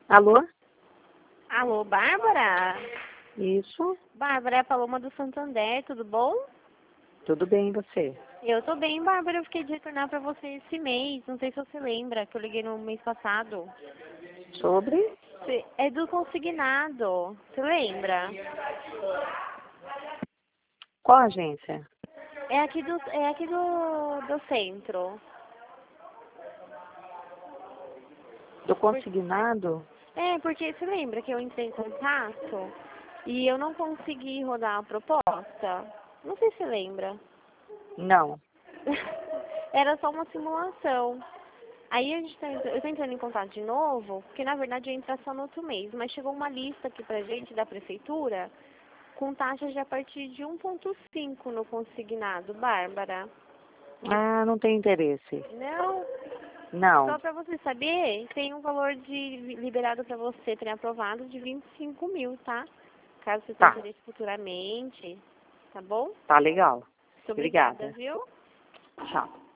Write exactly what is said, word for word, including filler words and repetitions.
Alô? Alô, Bárbara? Isso. Bárbara, é a Paloma do Santander, tudo bom? Tudo bem, e você? Eu tô bem, Bárbara. Eu fiquei de retornar pra você esse mês. Não sei se você lembra, que eu liguei no mês passado. Sobre? Cê- É do consignado. Você lembra? Qual agência? É aqui do, é aqui do, do centro. Do consignado? É, porque você lembra que eu entrei em contato e eu não consegui rodar a proposta? Não sei se você lembra. Não. Era só uma simulação. Aí a gente tá, entra- eu tô entrando em contato de novo, porque na verdade eu ia entrar só no outro mês, mas chegou uma lista aqui pra gente da prefeitura com taxas de a partir de um ponto cinco no consignado, Bárbara. Ah, não tem interesse. Não, Não. só pra você saber, tem um valor de liberado pra você ter aprovado de vinte e cinco mil, tá? Caso você tenha Tá. interesse futuramente, tá bom? Tá legal. Muito obrigada, Obrigada. viu? Tchau.